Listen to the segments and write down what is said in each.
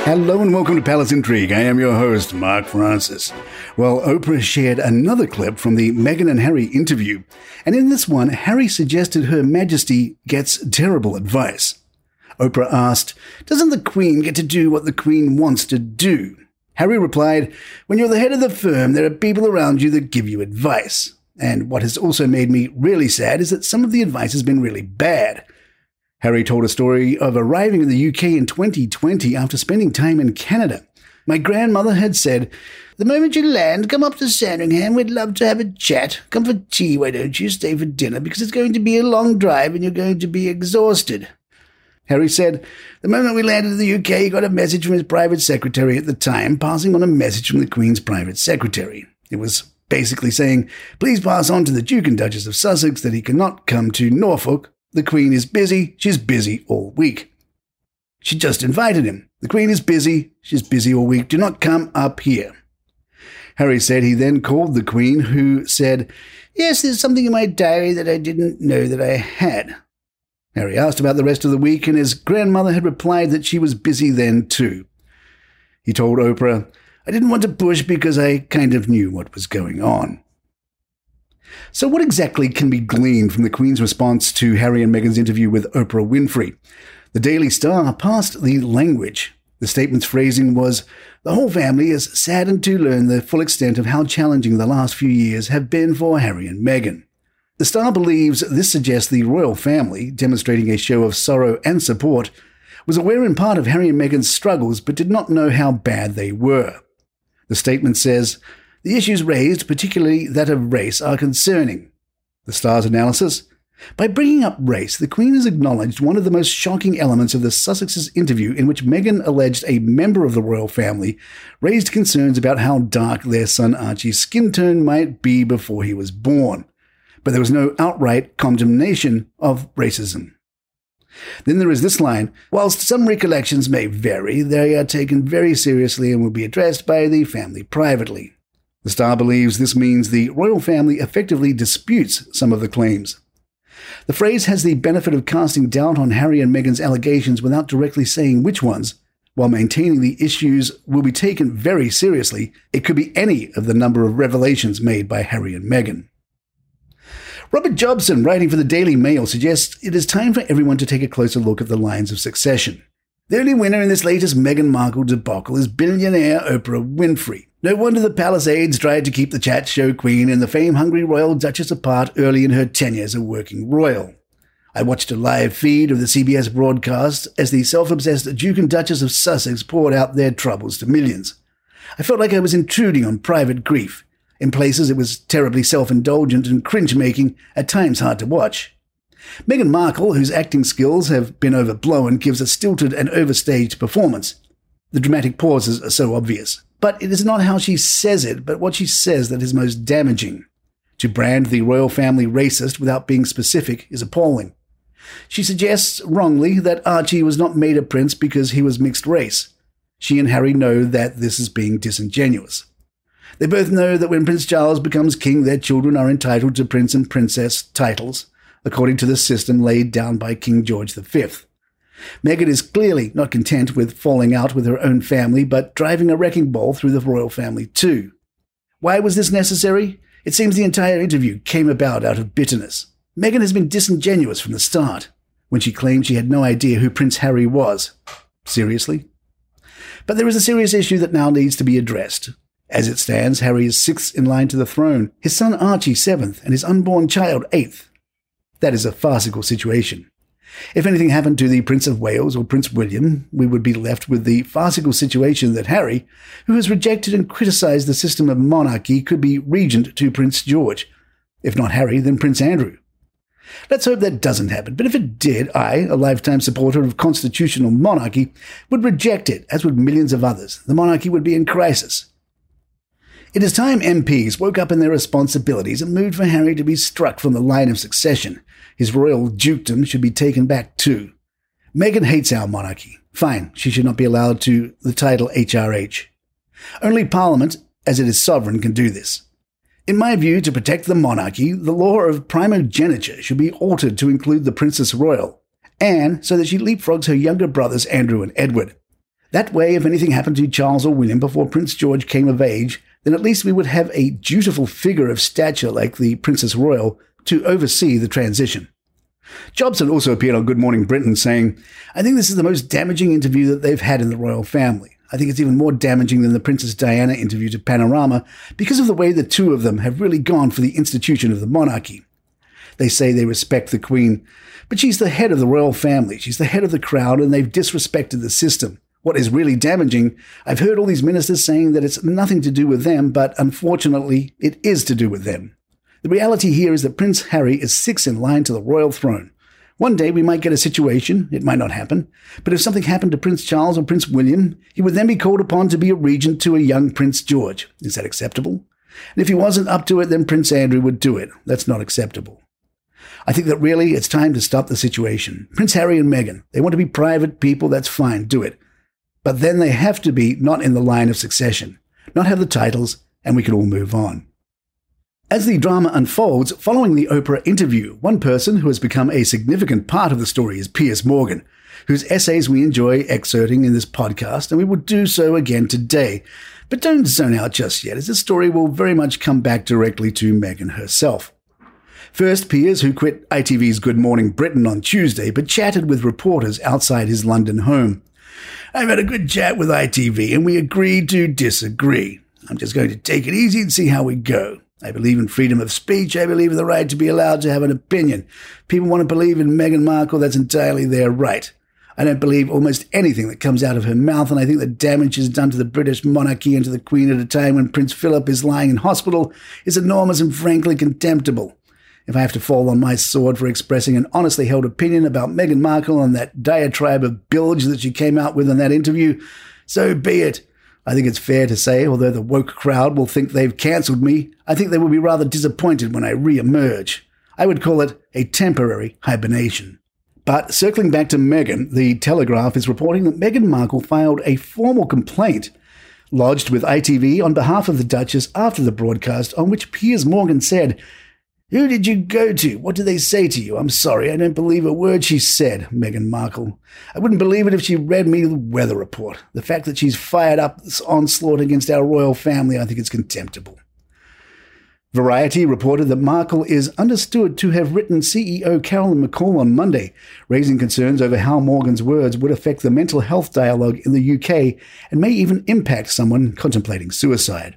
Hello and welcome to Palace Intrigue. I am your host, Mark Francis. Well, Oprah shared another clip from the Meghan and Harry interview, and in this one, Harry suggested Her Majesty gets terrible advice. Oprah asked, "Doesn't the Queen get to do what the Queen wants to do?" Harry replied, "When you're the head of the firm, there are people around you that give you advice. And what has also made me really sad is that some of the advice has been really bad." Harry told a story of arriving in the UK in 2020 after spending time in Canada. "My grandmother had said, 'The moment you land, come up to Sandringham. We'd love to have a chat. Come for tea, why don't you? Stay for dinner, because it's going to be a long drive and you're going to be exhausted.'" Harry said, "The moment we landed in the UK, he got a message from his private secretary at the time, passing on a message from the Queen's private secretary. It was basically saying, 'Please pass on to the Duke and Duchess of Sussex that he cannot come to Norfolk. The Queen is busy. She's busy all week.' She just invited him. 'The Queen is busy. She's busy all week. Do not come up here.' Harry said he then called the Queen, who said, 'Yes, there's something in my diary that I didn't know that I had.' Harry asked about the rest of the week, and his grandmother had replied that she was busy then too. He told Oprah, 'I didn't want to push because I kind of knew what was going on.'" So what exactly can be gleaned from the Queen's response to Harry and Meghan's interview with Oprah Winfrey? The Daily Star parsed the language. The statement's phrasing was, "The whole family is saddened to learn the full extent of how challenging the last few years have been for Harry and Meghan." The Star believes this suggests the royal family, demonstrating a show of sorrow and support, was aware in part of Harry and Meghan's struggles but did not know how bad they were. The statement says, "The issues raised, particularly that of race, are concerning." The Star's analysis: by bringing up race, the Queen has acknowledged one of the most shocking elements of the Sussexes' interview, in which Meghan alleged a member of the royal family raised concerns about how dark their son Archie's skin tone might be before he was born. But there was no outright condemnation of racism. Then there is this line: "Whilst some recollections may vary, they are taken very seriously and will be addressed by the family privately." The Star believes this means the royal family effectively disputes some of the claims. The phrase has the benefit of casting doubt on Harry and Meghan's allegations without directly saying which ones. While maintaining the issues will be taken very seriously, it could be any of the number of revelations made by Harry and Meghan. Robert Jobson, writing for the Daily Mail, suggests it is time for everyone to take a closer look at the lines of succession. The only winner in this latest Meghan Markle debacle is billionaire Oprah Winfrey. No wonder the palace aides tried to keep the chat show queen and the fame-hungry royal duchess apart early in her tenure as a working royal. I watched a live feed of the CBS broadcast as the self-obsessed Duke and Duchess of Sussex poured out their troubles to millions. I felt like I was intruding on private grief. In places it was terribly self-indulgent and cringe-making, at times hard to watch. Meghan Markle, whose acting skills have been overblown, gives a stilted and overstaged performance. The dramatic pauses are so obvious. But it is not how she says it, but what she says that is most damaging. To brand the royal family racist without being specific is appalling. She suggests, wrongly, that Archie was not made a prince because he was mixed race. She and Harry know that this is being disingenuous. They both know that when Prince Charles becomes king, their children are entitled to prince and princess titles, according to the system laid down by King George V. Meghan is clearly not content with falling out with her own family, but driving a wrecking ball through the royal family too. Why was this necessary? It seems the entire interview came about out of bitterness. Meghan has been disingenuous from the start, when she claimed she had no idea who Prince Harry was. Seriously? But there is a serious issue that now needs to be addressed. As it stands, Harry is 6th in line to the throne, his son Archie 7th, and his unborn child 8th. That is a farcical situation. If anything happened to the Prince of Wales or Prince William, we would be left with the farcical situation that Harry, who has rejected and criticized the system of monarchy, could be regent to Prince George. If not Harry, then Prince Andrew. Let's hope that doesn't happen, but if it did, I, a lifetime supporter of constitutional monarchy, would reject it, as would millions of others. The monarchy would be in crisis. It is time MPs woke up in their responsibilities and moved for Harry to be struck from the line of succession. His royal dukedom should be taken back too. Meghan hates our monarchy. Fine, she should not be allowed to the title HRH. Only Parliament, as it is sovereign, can do this. In my view, to protect the monarchy, the law of primogeniture should be altered to include the Princess Royal, and so that she leapfrogs her younger brothers Andrew and Edward. That way, if anything happened to Charles or William before Prince George came of age, then at least we would have a dutiful figure of stature like the Princess Royal to oversee the transition. Jobson also appeared on Good Morning Britain saying, "I think this is the most damaging interview that they've had in the royal family. I think it's even more damaging than the Princess Diana interview to Panorama because of the way the two of them have really gone for the institution of the monarchy. They say they respect the Queen, but she's the head of the royal family, she's the head of the crown, and they've disrespected the system. What is really damaging, I've heard all these ministers saying that it's nothing to do with them, but unfortunately it is to do with them. The reality here is that Prince Harry is sixth in line to the royal throne. One day we might get a situation, it might not happen, but if something happened to Prince Charles or Prince William, he would then be called upon to be a regent to a young Prince George. Is that acceptable? And if he wasn't up to it, then Prince Andrew would do it. That's not acceptable. I think that really it's time to stop the situation. Prince Harry and Meghan, they want to be private people, that's fine, do it. But then they have to be not in the line of succession, not have the titles, and we can all move on." As the drama unfolds, following the Oprah interview, one person who has become a significant part of the story is Piers Morgan, whose essays we enjoy excerpting in this podcast, and we will do so again today. But don't zone out just yet, as this story will very much come back directly to Meghan herself. First, Piers, who quit ITV's Good Morning Britain on Tuesday, but chatted with reporters outside his London home. "I've had a good chat with ITV, and we agreed to disagree. I'm just going to take it easy and see how we go. I believe in freedom of speech. I believe in the right to be allowed to have an opinion. People want to believe in Meghan Markle, that's entirely their right. I don't believe almost anything that comes out of her mouth, and I think the damage is done to the British monarchy and to the Queen at a time when Prince Philip is lying in hospital is enormous and frankly contemptible. If I have to fall on my sword for expressing an honestly held opinion about Meghan Markle and that diatribe of bilge that she came out with in that interview, so be it. I think it's fair to say, although the woke crowd will think they've cancelled me, I think they will be rather disappointed when I re-emerge. I would call it a temporary hibernation." But circling back to Meghan, the Telegraph is reporting that Meghan Markle filed a formal complaint lodged with ITV on behalf of the Duchess after the broadcast, on which Piers Morgan said, "Who did you go to? What did they say to you? I'm sorry, I don't believe a word she said, Meghan Markle. I wouldn't believe it if she read me the weather report. The fact that she's fired up this onslaught against our royal family, I think it's contemptible." Variety reported that Markle is understood to have written CEO Carolyn McCall on Monday, raising concerns over how Morgan's words would affect the mental health dialogue in the UK and may even impact someone contemplating suicide.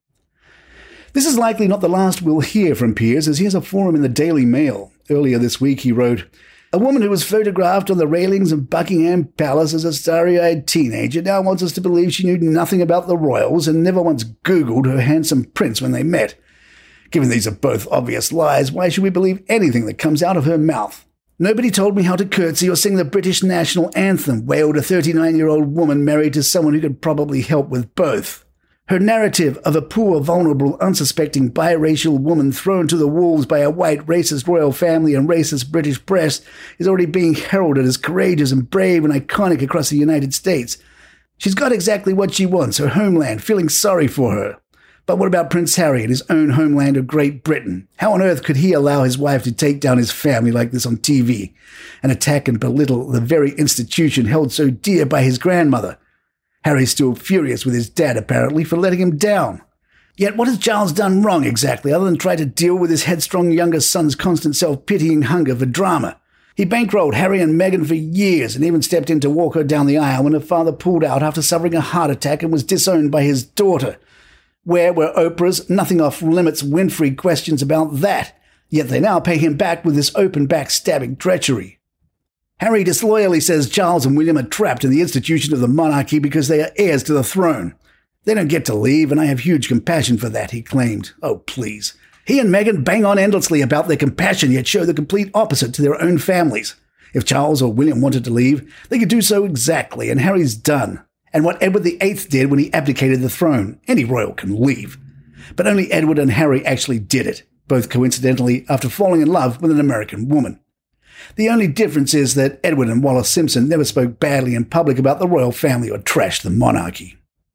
This is likely not the last we'll hear from Piers, as he has a forum in the Daily Mail. Earlier this week he wrote, "A woman who was photographed on the railings of Buckingham Palace as a starry-eyed teenager now wants us to believe she knew nothing about the royals and never once Googled her handsome prince when they met. Given these are both obvious lies, why should we believe anything that comes out of her mouth? Nobody told me how to curtsy or sing the British national anthem," wailed a 39-year-old woman married to someone who could probably help with both. Her narrative of a poor, vulnerable, unsuspecting biracial woman thrown to the wolves by a white, racist royal family and racist British press is already being heralded as courageous and brave and iconic across the United States. She's got exactly what she wants, her homeland, feeling sorry for her. But what about Prince Harry and his own homeland of Great Britain? How on earth could he allow his wife to take down his family like this on TV and attack and belittle the very institution held so dear by his grandmother? Harry's still furious with his dad, apparently, for letting him down. Yet what has Charles done wrong exactly, other than try to deal with his headstrong younger son's constant self-pitying hunger for drama? He bankrolled Harry and Meghan for years and even stepped in to walk her down the aisle when her father pulled out after suffering a heart attack and was disowned by his daughter. Where were Oprah's nothing-off-limits Winfrey questions about that? Yet they now pay him back with this open backstabbing treachery. Harry disloyally says Charles and William are trapped in the institution of the monarchy because they are heirs to the throne. They don't get to leave, and I have huge compassion for that, he claimed. Oh, please. He and Meghan bang on endlessly about their compassion, yet show the complete opposite to their own families. If Charles or William wanted to leave, they could do so exactly, and Harry's done. And what Edward VIII did when he abdicated the throne. Any royal can leave. But only Edward and Harry actually did it, both coincidentally after falling in love with an American woman. The only difference is that Edward and Wallace Simpson never spoke badly in public about the royal family or trashed the monarchy.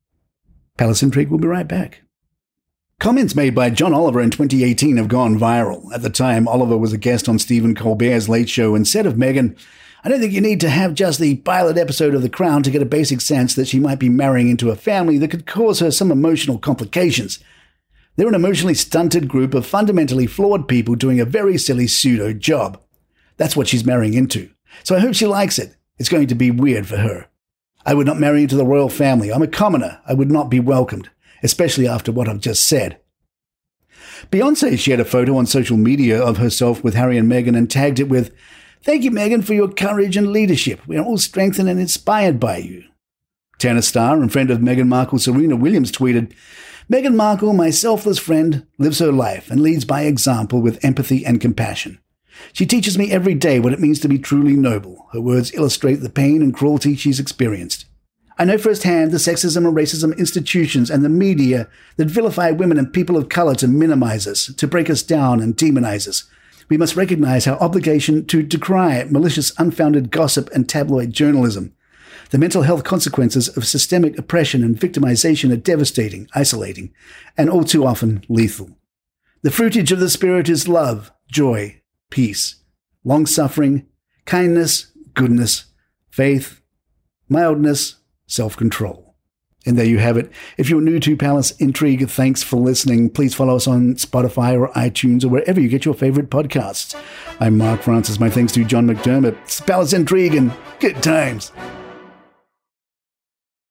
Palace Intrigue will be right back. Comments made by John Oliver in 2018 have gone viral. At the time, Oliver was a guest on Stephen Colbert's Late Show and said of Meghan, I don't think you need to have just the pilot episode of The Crown to get a basic sense that she might be marrying into a family that could cause her some emotional complications. They're an emotionally stunted group of fundamentally flawed people doing a very silly pseudo job. That's what she's marrying into. So I hope she likes it. It's going to be weird for her. I would not marry into the royal family. I'm a commoner. I would not be welcomed, especially after what I've just said. Beyoncé shared a photo on social media of herself with Harry and Meghan and tagged it with, "Thank you, Meghan, for your courage and leadership. We are all strengthened and inspired by you." Tennis star and friend of Meghan Markle, Serena Williams, tweeted, "Meghan Markle, my selfless friend, lives her life and leads by example with empathy and compassion. She teaches me every day what it means to be truly noble. Her words illustrate the pain and cruelty she's experienced. I know firsthand the sexism and racism institutions and the media that vilify women and people of color to minimize us, to break us down and demonize us. We must recognize our obligation to decry malicious, unfounded gossip and tabloid journalism. The mental health consequences of systemic oppression and victimization are devastating, isolating, and all too often lethal. The fruitage of the Spirit is love, joy, peace, long-suffering, kindness, goodness, faith, mildness, self-control." And there you have it. If you're new to Palace Intrigue, thanks for listening. Please follow us on Spotify or iTunes or wherever you get your favorite podcasts. I'm Mark Francis. My thanks to John McDermott. It's Palace Intrigue and good times.